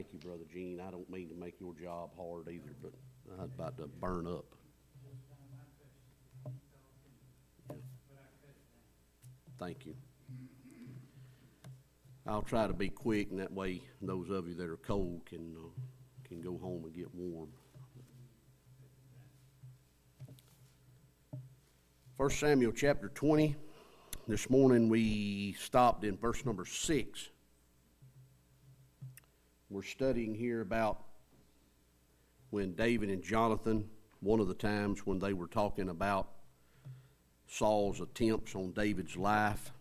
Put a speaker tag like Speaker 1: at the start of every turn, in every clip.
Speaker 1: Thank you, Brother Gene. I don't mean to make your job hard either, but I'm about to burn up. Yeah. Thank you. I'll try to be quick, and that way those of you that are cold can go home and get warm. 1 Samuel chapter 20. This morning we stopped in verse number 6. We're studying here about when David and Jonathan, one of the times when they were talking about Saul's attempts on David's life.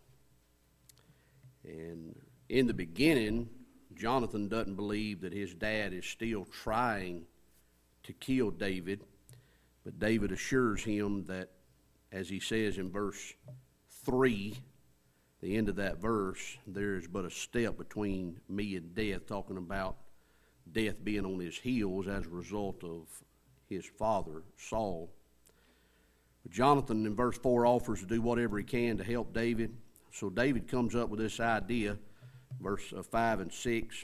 Speaker 1: And in the beginning, Jonathan doesn't believe that his dad is still trying to kill David, but David assures him that, as he says in verse 3, the end of that verse, there is but a step between me and death, talking about death being on his heels as a result of his father, Saul. But Jonathan, in verse 4, offers to do whatever he can to help David. So David comes up with this idea, verse 5 and 6.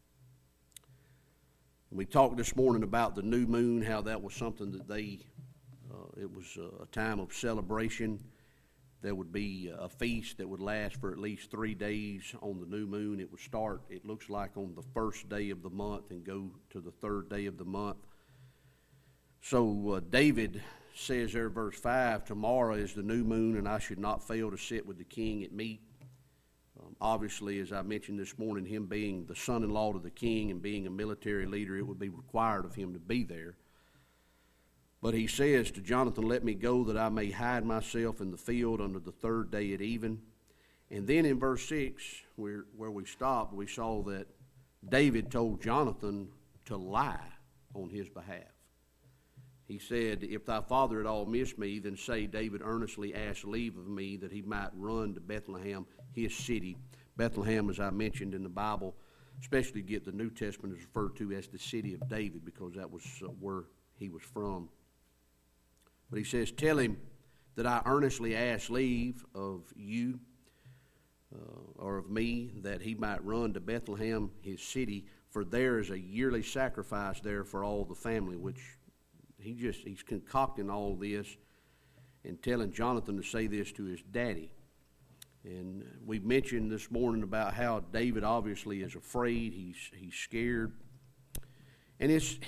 Speaker 1: We talked this morning about the new moon, how that was something that it was a time of celebration. There would be a feast that would last for at least 3 days on the new moon. It would start, it looks like, on the first day of the month and go to the third day of the month. So David says there, verse 5, tomorrow is the new moon, and I should not fail to sit with the king at meat. Obviously, as I mentioned this morning, him being the son-in-law to the king and being a military leader, it would be required of him to be there. But he says to Jonathan, let me go that I may hide myself in the field under the third day at even. And then in verse 6, where we stopped, we saw that David told Jonathan to lie on his behalf. He said, if thy father at all miss me, then say, David earnestly asked leave of me that he might run to Bethlehem, his city. Bethlehem, as I mentioned in the Bible, especially get the New Testament, is referred to as the city of David because that was where he was from. But he says, tell him that I earnestly ask leave of you or of me that he might run to Bethlehem, his city, for there is a yearly sacrifice there for all the family, which he's concocting all this and telling Jonathan to say this to his daddy. And we mentioned this morning about how David obviously is afraid, he's scared. And it's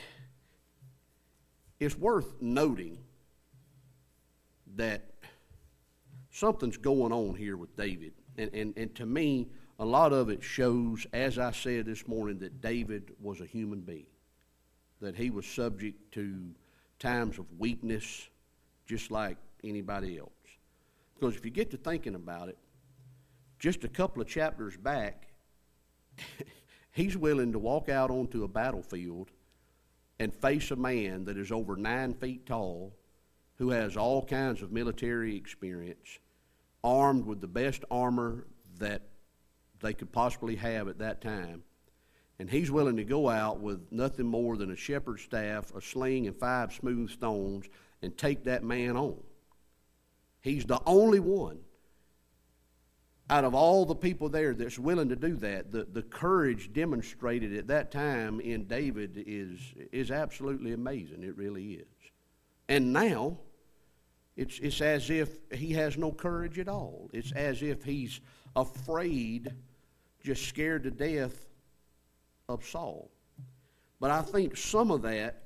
Speaker 1: worth noting that something's going on here with David. And to me, a lot of it shows, as I said this morning, that David was a human being, that he was subject to times of weakness just like anybody else. Because if you get to thinking about it, just a couple of chapters back, he's willing to walk out onto a battlefield and face a man that is over 9 feet tall, who has all kinds of military experience, armed with the best armor that they could possibly have at that time. And he's willing to go out with nothing more than a shepherd's staff, a sling, and 5 smooth stones and take that man on. He's the only one out of all the people there that's willing to do that. The courage demonstrated at that time in David is absolutely amazing. It really is. And now, it's as if he has no courage at all. It's as if he's afraid, just scared to death of Saul. But I think some of that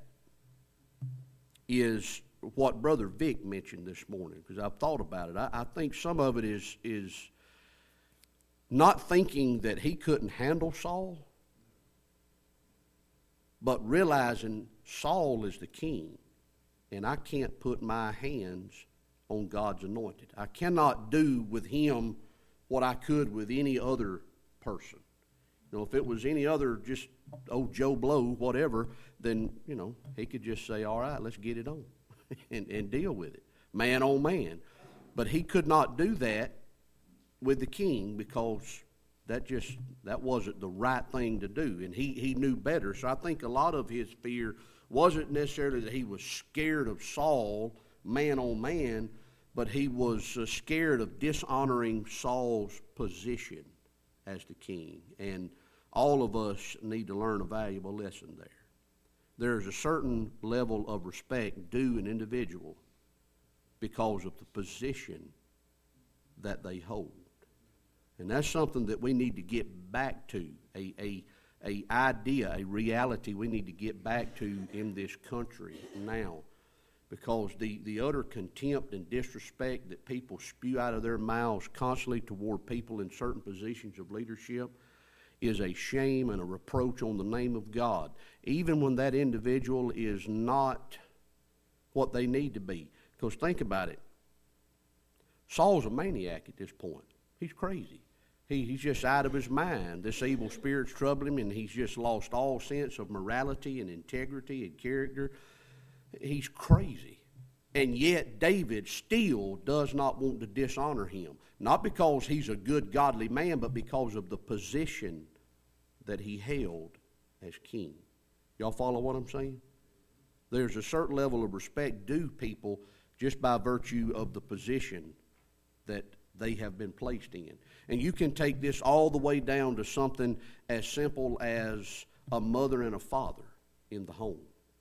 Speaker 1: is what Brother Vic mentioned this morning, because I've thought about it. I think some of it is not thinking that he couldn't handle Saul, but realizing Saul is the king, and I can't put my hands on God's anointed. I cannot do with him what I could with any other person. You know, if it was any other, just Joe Blow, whatever, then, he could just say, all right, let's get it on and deal with it, man on man. But he could not do that with the king because that wasn't the right thing to do, and he knew better. So I think a lot of his fear wasn't necessarily that he was scared of Saul, man on man, but he was scared of dishonoring Saul's position as the king. And all of us need to learn a valuable lesson there. There's a certain level of respect due an individual because of the position that they hold. And that's something that we need to get back to, a idea, a reality we need to get back to in this country now. Because the utter contempt and disrespect that people spew out of their mouths constantly toward people in certain positions of leadership is a shame and a reproach on the name of God, even when that individual is not what they need to be. Because think about it. Saul's a maniac at this point. He's crazy. He's just out of his mind. This evil spirit's troubling him, and he's just lost all sense of morality and integrity and character. He's crazy. And yet David still does not want to dishonor him. Not because he's a good, godly man, but because of the position that he held as king. Y'all follow what I'm saying? There's a certain level of respect due people just by virtue of the position that they have been placed in. And you can take this all the way down to something as simple as a mother and a father in the home.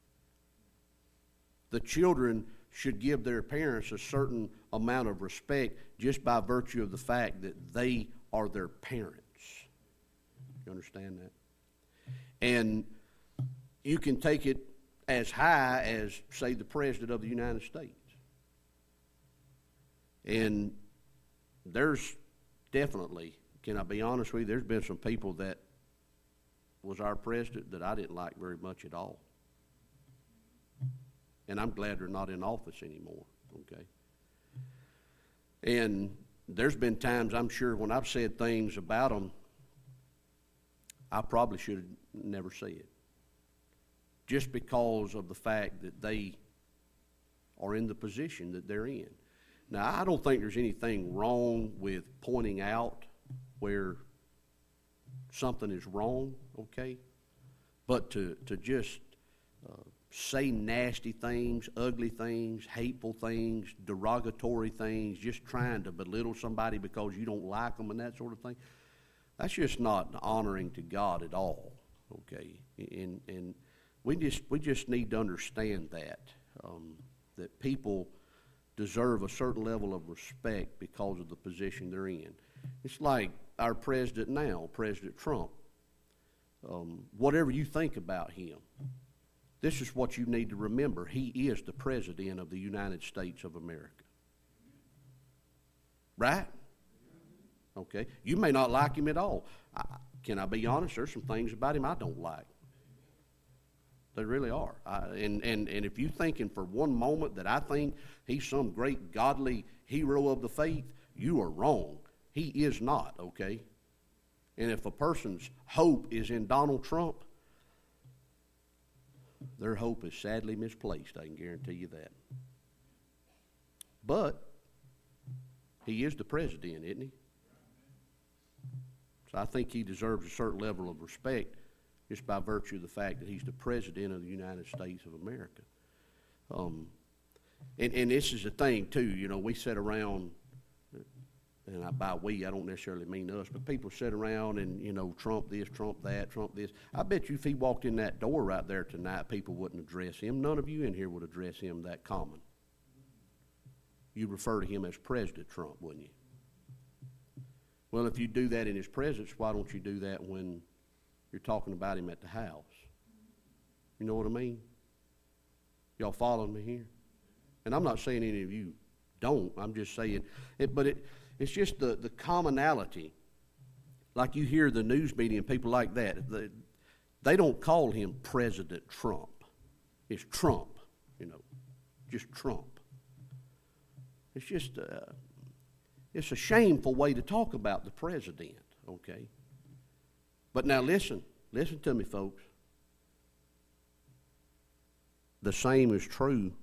Speaker 1: The children should give their parents a certain amount of respect just by virtue of the fact that they are their parents. You understand that? And you can take it as high as, say, the President of the United States. And there's definitely, can I be honest with you, there's been some people that was our president that I didn't like very much at all. And I'm glad they're not in office anymore, okay? And there's been times, I'm sure, when I've said things about them I probably should have never said, just because of the fact that they are in the position that they're in. Now, I don't think there's anything wrong with pointing out where something is wrong, okay? But to just say nasty things, ugly things, hateful things, derogatory things, just trying to belittle somebody because you don't like them and that sort of thing, that's just not honoring to God at all, okay? And we just need to understand that people deserve a certain level of respect because of the position they're in. It's like our president now, President Trump. Whatever you think about him, this is what you need to remember. He is the President of the United States of America. Right? Okay. You may not like him at all. Can I be honest? There's some things about him I don't like. They really are. And if you're thinking for one moment that I think he's some great godly hero of the faith, you are wrong. He is not, okay? And if a person's hope is in Donald Trump, their hope is sadly misplaced, I can guarantee you that. But he is the president, isn't he? So I think he deserves a certain level of respect just by virtue of the fact that he's the President of the United States of America. And this is the thing, too. You know, we sit around, and by we, I don't necessarily mean us, but people sit around and, you know, Trump this, Trump that, Trump this. I bet you if he walked in that door right there tonight, people wouldn't address him. None of you in here would address him that common. You'd refer to him as President Trump, wouldn't you? Well, if you do that in his presence, why don't you do that when you're talking about him at the house? You know what I mean? Y'all following me here? And I'm not saying any of you don't. I'm just saying it. But it's just the commonality. Like you hear the news media and people like that. They don't call him President Trump. It's Trump, you know, just Trump. It's just it's a shameful way to talk about the president, okay? But now listen to me, folks. The same was true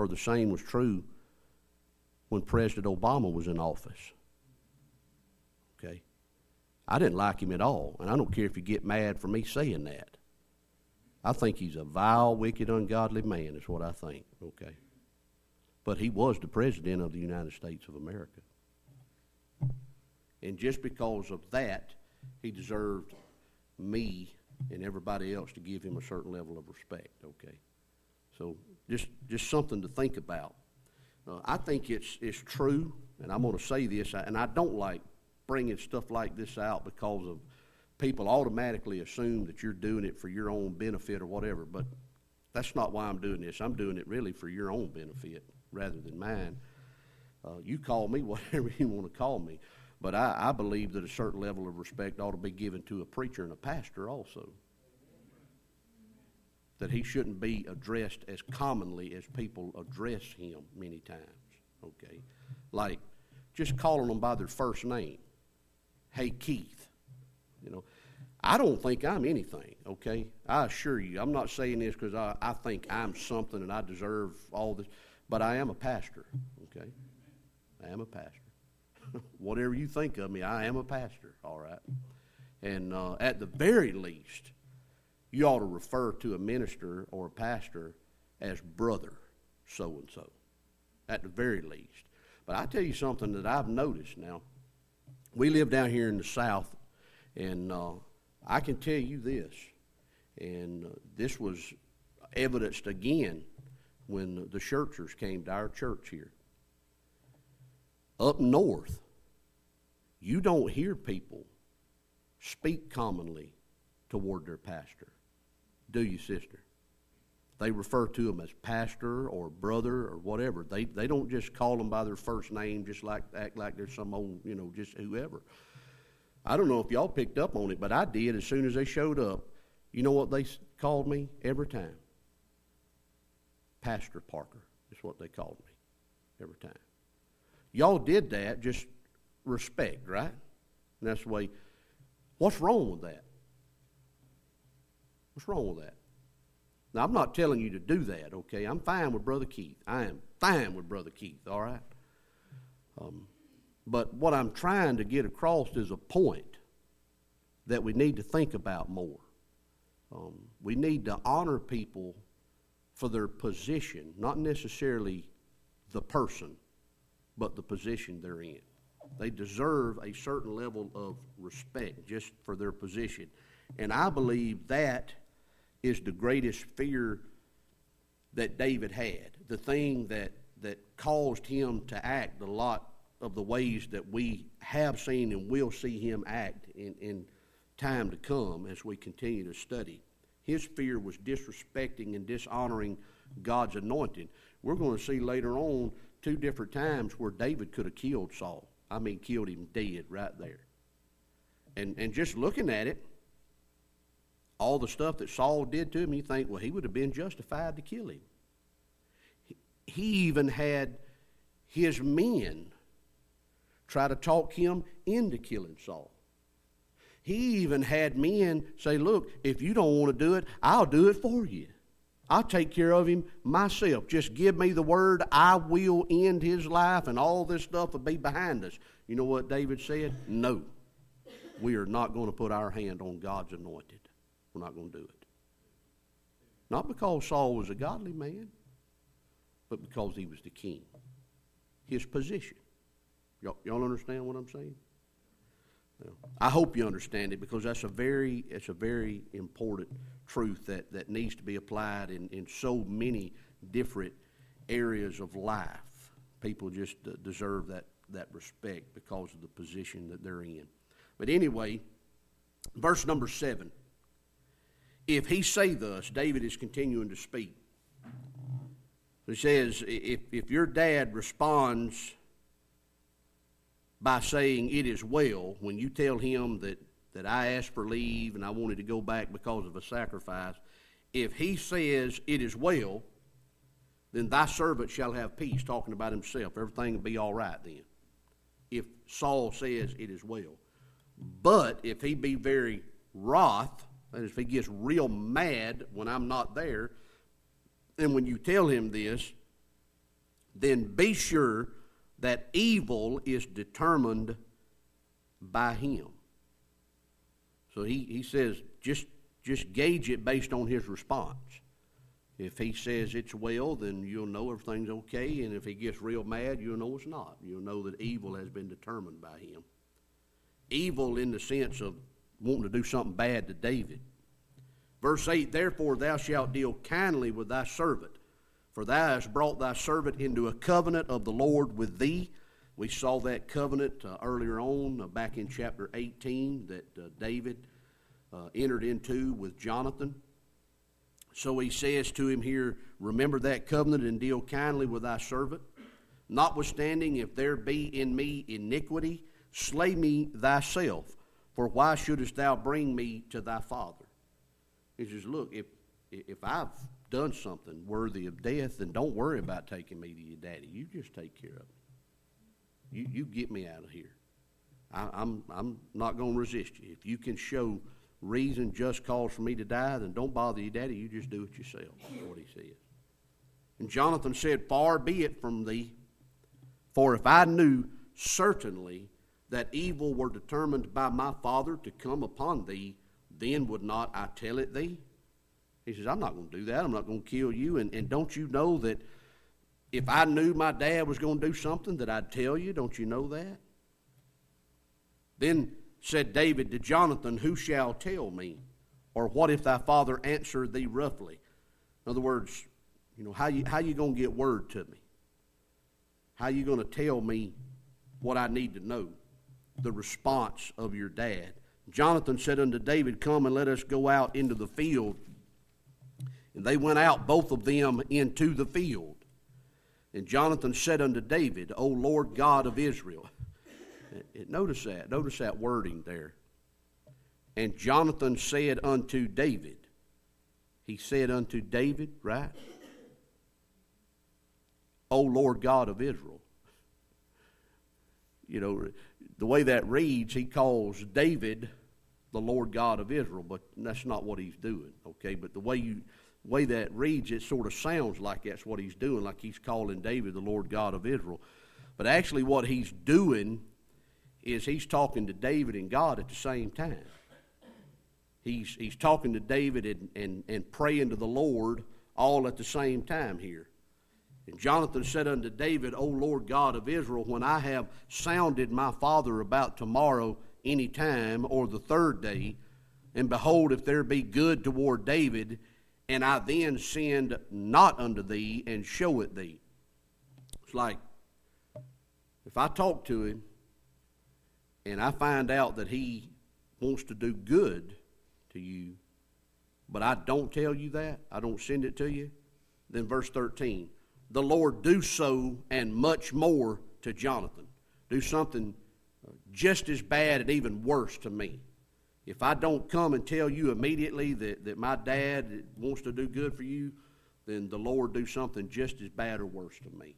Speaker 1: when President Obama was in office. Okay? I didn't like him at all, and I don't care if you get mad for me saying that. I think he's a vile, wicked, ungodly man is what I think, okay? But he was the President of the United States of America. And just because of that, he deserved me and everybody else to give him a certain level of respect, okay? So just something to think about. I think it's true, and I'm going to say this, and I don't like bringing stuff like this out because of people automatically assume that you're doing it for your own benefit or whatever, but that's not why I'm doing this. I'm doing it really for your own benefit rather than mine. You call me whatever you want to call me, but I believe that a certain level of respect ought to be given to a preacher and a pastor also. That he shouldn't be addressed as commonly as people address him many times, okay? Like just calling them by their first name. Hey, Keith, you know. I don't think I'm anything, okay? I assure you, I'm not saying this because I think I'm something and I deserve all this, but I am a pastor, okay? I am a pastor. Whatever you think of me, I am a pastor, all right? And at the very least, you ought to refer to a minister or a pastor as brother so-and-so, at the very least. But I tell you something that I've noticed now. We live down here in the South, and I can tell you this, and this was evidenced again when the Schertzers came to our church here. Up north, you don't hear people speak commonly toward their pastor. Do you, sister? They refer to them as pastor or brother or whatever. They don't just call them by their first name, just like act like they're some old, just whoever. I don't know if y'all picked up on it, but I did as soon as they showed up. You know what they called me every time? Pastor Parker is what they called me every time. Y'all did that, just respect, right? And that's the way. What's wrong with that? What's wrong with that? Now, I'm not telling you to do that, okay? I'm fine with Brother Keith. I am fine with Brother Keith, all right? But what I'm trying to get across is a point that we need to think about more. We need to honor people for their position, not necessarily the person, but the position they're in. They deserve a certain level of respect just for their position. And I believe that is the greatest fear that David had, the thing that caused him to act a lot of the ways that we have seen and will see him act in time to come as we continue to study. His fear was disrespecting and dishonoring God's anointed. We're going to see later on 2 different times where David could have killed Saul. I mean, killed him dead right there. And just looking at it, all the stuff that Saul did to him, you think, well, he would have been justified to kill him. He even had his men try to talk him into killing Saul. He even had men say, look, if you don't want to do it, I'll do it for you. I'll take care of him myself. Just give me the word. I will end his life, and all this stuff will be behind us. You know what David said? No. We are not going to put our hand on God's anointed. We're not going to do it. Not because Saul was a godly man, but because he was the king. His position. Y'all understand what I'm saying? Well, I hope you understand it, because it's a very important truth that needs to be applied in so many different areas of life. People just deserve that respect because of the position that they're in. But anyway, verse number 7. If he say thus, David is continuing to speak. He says, if your dad responds by saying it is well, when you tell him that I asked for leave and I wanted to go back because of a sacrifice, if he says it is well, then thy servant shall have peace, talking about himself. Everything will be all right then. If Saul says it is well. But if he be very wroth, that is, if he gets real mad when I'm not there, and when you tell him this, then be sure that evil is determined by him. So he says, just gauge it based on his response. If he says it's well, then you'll know everything's okay, and if he gets real mad, you'll know it's not. You'll know that evil has been determined by him. Evil in the sense of wanting to do something bad to David. Verse 8, therefore thou shalt deal kindly with thy servant, for thou hast brought thy servant into a covenant of the Lord with thee. We saw that covenant earlier on, back in chapter 18, that David entered into with Jonathan. So he says to him here, remember that covenant and deal kindly with thy servant. Notwithstanding, if there be in me iniquity, slay me thyself, for why shouldest thou bring me to thy father? He says, look, if I've done something worthy of death, then don't worry about taking me to your daddy. You just take care of it. You get me out of here. I'm not going to resist you. If you can show reason, just cause for me to die, then don't bother your daddy. You just do it yourself. That's what he says. And Jonathan said, far be it from thee, for if I knew certainly that evil were determined by my father to come upon thee, then would not I tell it thee? He says, I'm not going to do that. I'm not going to kill you. And don't you know that if I knew my dad was going to do something, that I'd tell you? Don't you know that? Then said David to Jonathan, who shall tell me? Or what if thy father answer thee roughly? In other words, how you going to get word to me? How you going to tell me what I need to know? The response of your dad. Jonathan said unto David, come and let us go out into the field. And they went out, both of them, into the field. And Jonathan said unto David, O Lord God of Israel. Notice that wording there. And Jonathan said unto David. He said unto David, right? O Lord God of Israel. The way that reads, he calls David the Lord God of Israel, but that's not what he's doing, okay? But the way that reads, it sort of sounds like that's what he's doing, like he's calling David the Lord God of Israel. But actually what he's doing is he's talking to David and God at the same time. He's talking to David and praying to the Lord all at the same time here. And Jonathan said unto David, O Lord God of Israel, when I have sounded my father about tomorrow any time or the third day, and behold, if there be good toward David, and I then send not unto thee and show it thee. It's like, if I talk to him and I find out that he wants to do good to you, but I don't tell you that, I don't send it to you, then verse 13, the Lord do so and much more to Jonathan. Do something just as bad and even worse to me. If I don't come and tell you immediately that my dad wants to do good for you, then the Lord do something just as bad or worse to me.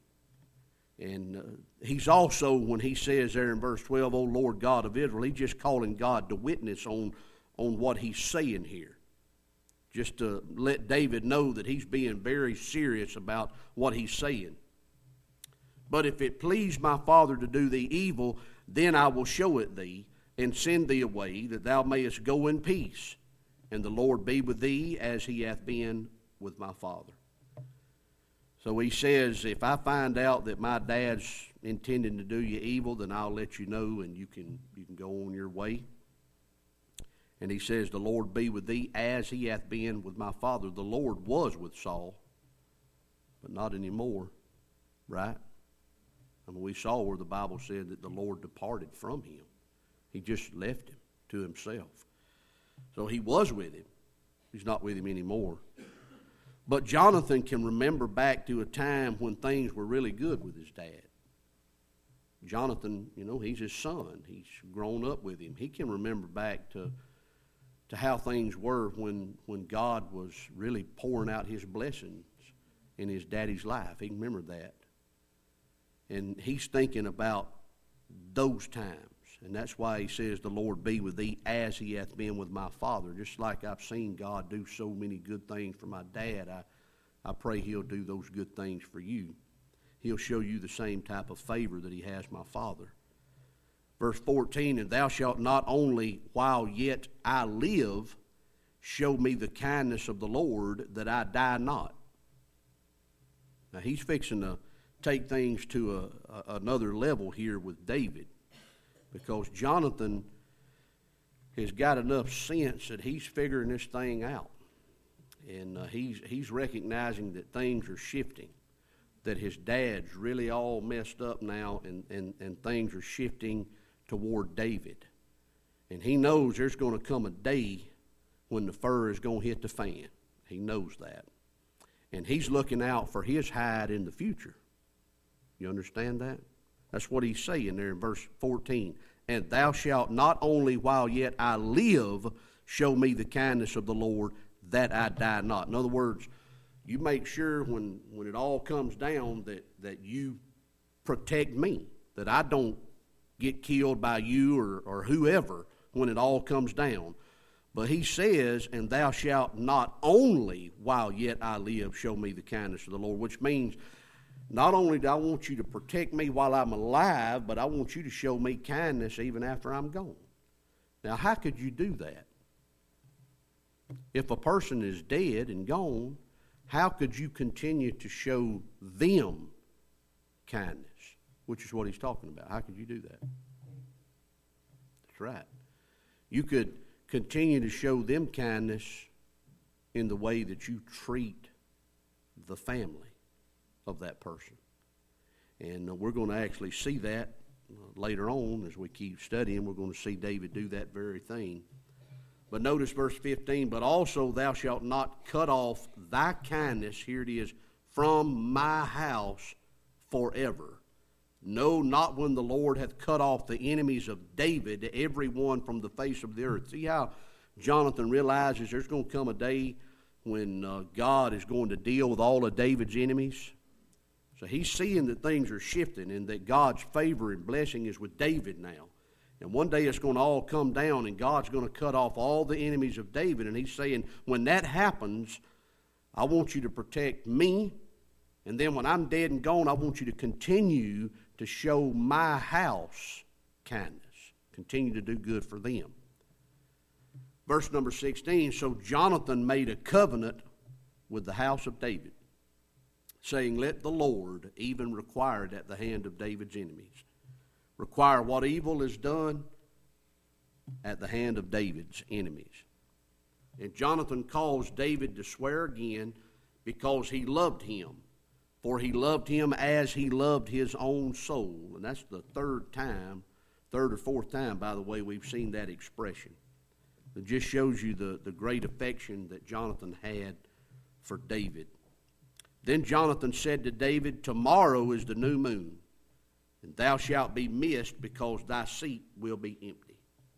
Speaker 1: And he's also, when he says there in verse 12, O Lord God of Israel, he's just calling God to witness on what he's saying here. Just to let David know that he's being very serious about what he's saying. But if it please my father to do thee evil, then I will show it thee, and send thee away, that thou mayest go in peace, and the Lord be with thee as he hath been with my father. So he says, if I find out that my dad's intending to do you evil, then I'll let you know, and you can go on your way. And he says, the Lord be with thee as he hath been with my father. The Lord was with Saul, but not anymore, right? I mean, we saw where the Bible said that the Lord departed from him. He just left him to himself. So he was with him. He's not with him anymore. But Jonathan can remember back to a time when things were really good with his dad. Jonathan, he's his son. He's grown up with him. He can remember back to how things were when God was really pouring out his blessings in his daddy's life. He can remember that. And he's thinking about those times. And that's why he says, the Lord be with thee as he hath been with my father. Just like I've seen God do so many good things for my dad, I pray he'll do those good things for you. He'll show you the same type of favor that he has my father. Verse 14, and thou shalt not only while yet I live show me the kindness of the Lord, that I die not. Now he's fixing to take things to another level here with David. Because Jonathan, has got enough sense that he's figuring this thing out. And he's recognizing that things are shifting, that his dad's really all messed up now, and things are shifting toward David. And he knows there's going to come a day when the fur is going to hit the fan. He knows that. And he's looking out for his hide in the future. You understand that? That's what he's saying there in verse 14. And thou shalt not only while yet I live show me the kindness of the Lord, that I die not. In other words, you make sure when it all comes down that you protect me, that I don't get killed by you or whoever when it all comes down. But he says, and thou shalt not only while yet I live show me the kindness of the Lord, which means not only do I want you to protect me while I'm alive, but I want you to show me kindness even after I'm gone. Now, how could you do that? If a person is dead and gone, how could you continue to show them kindness? Which is what he's talking about. How could you do that? That's right. You could continue to show them kindness in the way that you treat the family of that person. And we're going to actually see that later on as we keep studying. We're going to see David do that very thing. But notice verse 15, but also thou shalt not cut off thy kindness, here it is, from my house forever. No, not when the Lord hath cut off the enemies of David, every one from the face of the earth. See how Jonathan realizes there's going to come a day when God is going to deal with all of David's enemies? So he's seeing that things are shifting and that God's favor and blessing is with David now. And one day it's going to all come down and God's going to cut off all the enemies of David. And he's saying, when that happens, I want you to protect me. And then when I'm dead and gone, I want you to continue to show my house kindness. Continue to do good for them. Verse number 16, so Jonathan made a covenant with the house of David, saying, let the Lord even require it at the hand of David's enemies. Require what evil is done at the hand of David's enemies. And Jonathan caused David to swear again because he loved him. For he loved him as he loved his own soul. And that's the third or fourth time, by the way, we've seen that expression. It just shows you the great affection that Jonathan had for David. Then Jonathan said to David, tomorrow is the new moon, and thou shalt be missed because thy seat will be empty.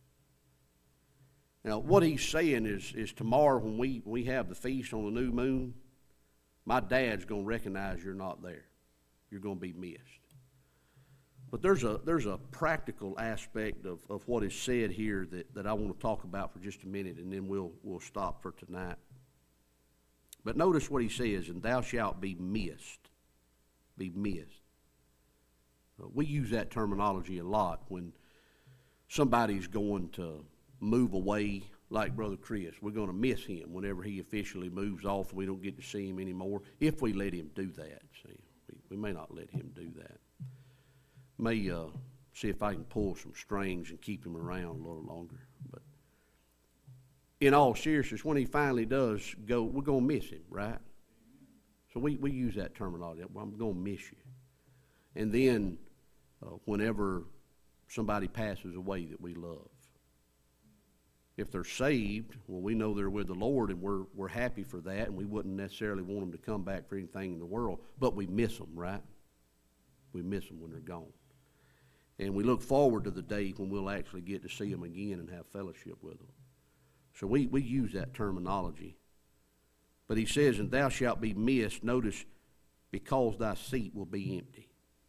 Speaker 1: Now, what he's saying is tomorrow when we have the feast on the new moon, my dad's going to recognize you're not there. You're going to be missed. But there's a practical aspect of what is said here that I want to talk about for just a minute, and then we'll stop for tonight. But notice what he says, and thou shalt be missed. Be missed. We use that terminology a lot when somebody's going to move away, like Brother Chris. We're going to miss him whenever he officially moves off. We don't get to see him anymore, if we let him do that. See, we may not let him do that. May see if I can pull some strings and keep him around a little longer. But in all seriousness, when he finally does go, we're going to miss him, right? So we use that terminology. I'm going to miss you. And then whenever somebody passes away that we love, if they're saved, well, we know they're with the Lord, and we're happy for that, and we wouldn't necessarily want them to come back for anything in the world, but we miss them, right? We miss them when they're gone. And we look forward to the day when we'll actually get to see them again and have fellowship with them. So we use that terminology. But he says, and thou shalt be missed, notice, because thy seat will be empty.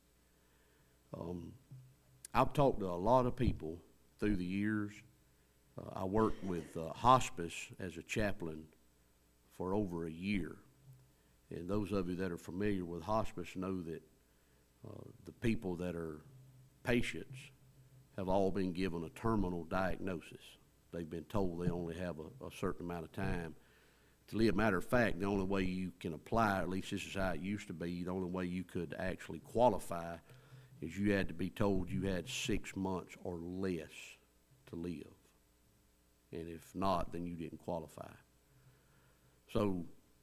Speaker 1: I've talked to a lot of people through the years. I worked with hospice as a chaplain for over a year. And those of you that are familiar with hospice know that the people that are patients have all been given a terminal diagnosis. They've been told they only have a certain amount of time to live. Matter of fact, the only way you can apply, at least this is how it used to be, the only way you could actually qualify is you had to be told you had 6 months or less to live. And if not, then you didn't qualify. So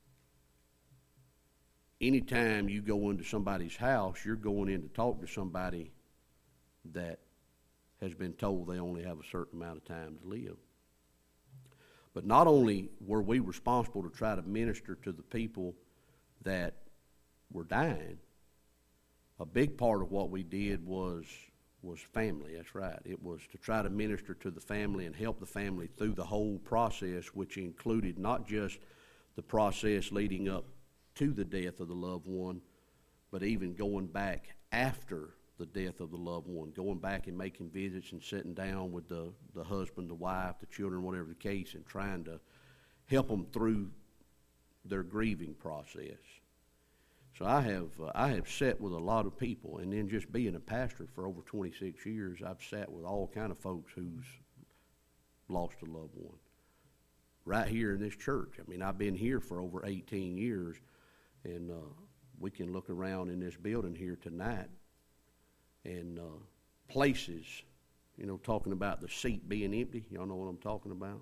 Speaker 1: anytime you go into somebody's house, you're going in to talk to somebody that has been told they only have a certain amount of time to live. But not only were we responsible to try to minister to the people that were dying, a big part of what we did was family. That's right. It was to try to minister to the family and help the family through the whole process, which included not just the process leading up to the death of the loved one, but even going back after the death of the loved one, going back and making visits and sitting down with the husband, the wife, the children, whatever the case, and trying to help them through their grieving process. So I have sat with a lot of people, and then just being a pastor for over 26 years, I've sat with all kind of folks who's lost a loved one. Right here in this church. I mean, I've been here for over 18 years, and we can look around in this building here tonight, and places, talking about the seat being empty. Y'all know what I'm talking about?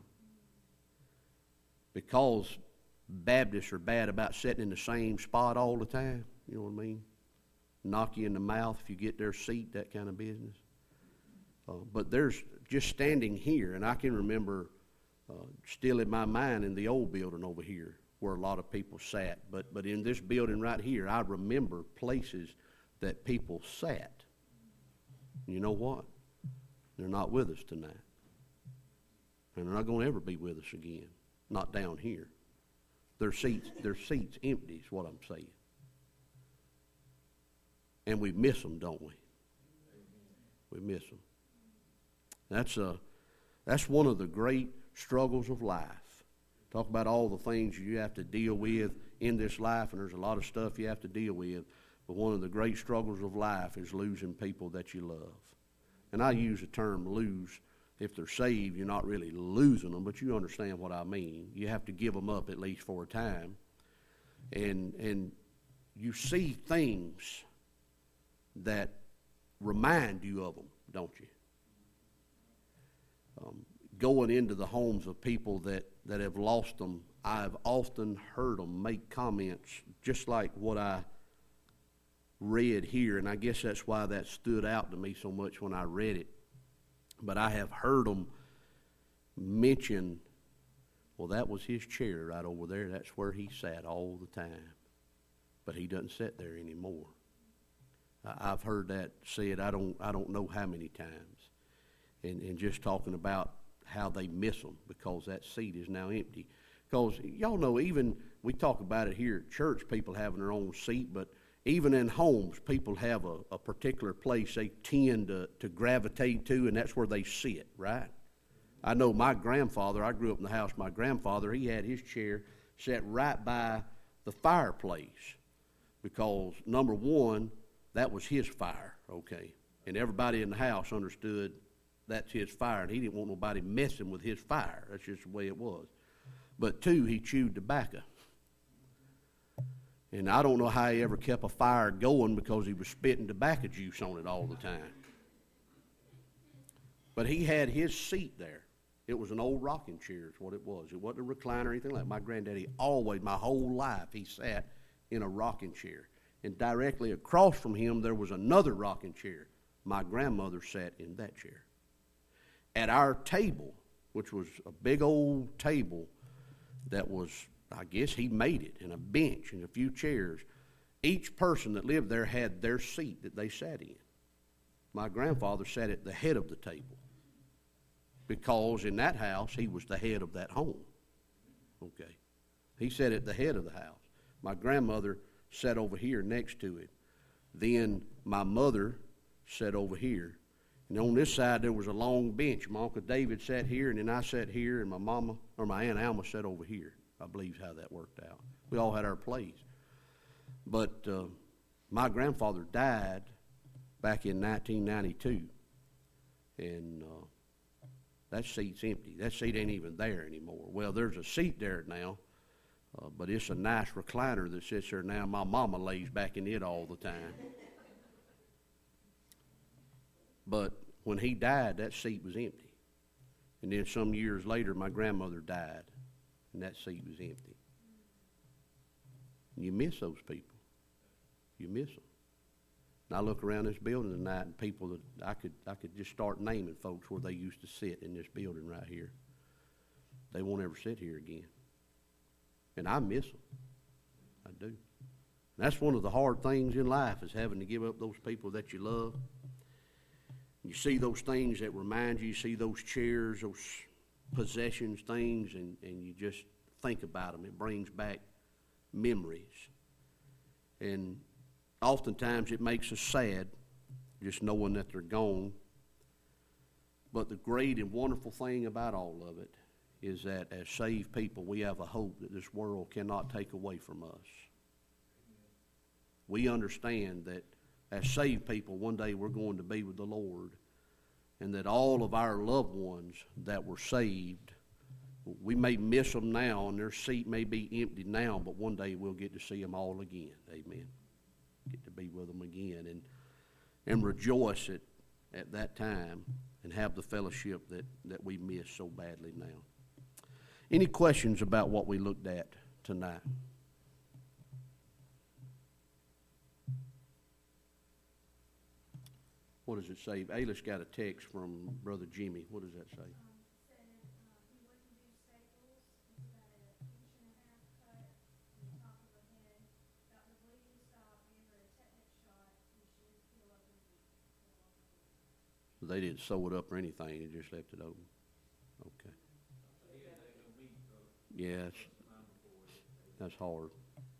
Speaker 1: Because Baptists are bad about sitting in the same spot all the time. You know what I mean? Knock you in the mouth if you get their seat, that kind of business. But there's just standing here, and I can remember still in my mind in the old building over here where a lot of people sat. But in this building right here, I remember places that people sat. You know what? They're not with us tonight. And they're not going to ever be with us again. Not down here. Their seats empty is what I'm saying. And we miss them, don't we? We miss them. That's one of the great struggles of life. Talk about all the things you have to deal with in this life, and there's a lot of stuff you have to deal with. But one of the great struggles of life is losing people that you love. And I use the term lose. If they're saved, you're not really losing them, but you understand what I mean. You have to give them up at least for a time. And you see things that remind you of them, don't you? Going into the homes of people that have lost them, I've often heard them make comments just like what I read here, and I guess that's why that stood out to me so much when I read it. But I have heard them mention, well, that was his chair right over there. That's where he sat all the time. But he doesn't sit there anymore. I've heard that said I don't know how many times. And just talking about how they miss them because that seat is now empty. Because y'all know, even we talk about it here at church, people having their own seat, but even in homes, people have a particular place they tend to gravitate to, and that's where they sit, right? I know my grandfather, I grew up in the house, my grandfather, he had his chair set right by the fireplace because, number one, that was his fire, okay? And everybody in the house understood that's his fire, and he didn't want nobody messing with his fire. That's just the way it was. But two, he chewed tobacco. And I don't know how he ever kept a fire going because he was spitting tobacco juice on it all the time. But he had his seat there. It was an old rocking chair is what it was. It wasn't a recliner or anything like that. My granddaddy always, my whole life, he sat in a rocking chair. And directly across from him, there was another rocking chair. My grandmother sat in that chair. At our table, which was a big old table that was, I guess he made it, and a bench and a few chairs. Each person that lived there had their seat that they sat in. My grandfather sat at the head of the table because in that house he was the head of that home. Okay. He sat at the head of the house. My grandmother sat over here next to it. Then my mother sat over here. And on this side there was a long bench. My Uncle David sat here, and then I sat here, and my mama, or my Aunt Alma sat over here. I believe how that worked out. We all had our place. But my grandfather died back in 1992. And that seat's empty. That seat ain't even there anymore. Well, there's a seat there now, but it's a nice recliner that sits there now. My mama lays back in it all the time. But when he died, that seat was empty. And then some years later, my grandmother died, and that seat was empty. And you miss those people. You miss them. And I look around this building tonight, and people that I could just start naming folks where they used to sit in this building right here. They won't ever sit here again. And I miss them. I do. And that's one of the hard things in life, is having to give up those people that you love. You see those things that remind you, you see those chairs, those possessions, things, and you just think about them. It brings back memories. And oftentimes it makes us sad just knowing that they're gone. But the great and wonderful thing about all of it is that as saved people, we have a hope that this world cannot take away from us. We understand that as saved people, one day we're going to be with the Lord, and that all of our loved ones that were saved, we may miss them now, and their seat may be empty now, but one day we'll get to see them all again. Amen. Get to be with them again and rejoice at that time and have the fellowship that we miss so badly now. Any questions about what we looked at tonight? What does it say? Ayla's got a text from Brother Jimmy. What does that say?
Speaker 2: Said he wouldn't do staples. It's about an inch and a half cut in the top of her head. Got the bleeding stop, gave her a tetanus shot, and she was heal up in a week.
Speaker 1: So they didn't sew it up or anything. They just left it open. Okay. Yeah, that's hard.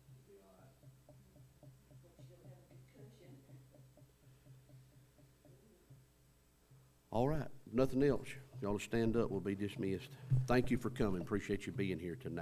Speaker 1: All right. Nothing else. Y'all stand up. We'll be dismissed. Thank you for coming. Appreciate you being here tonight.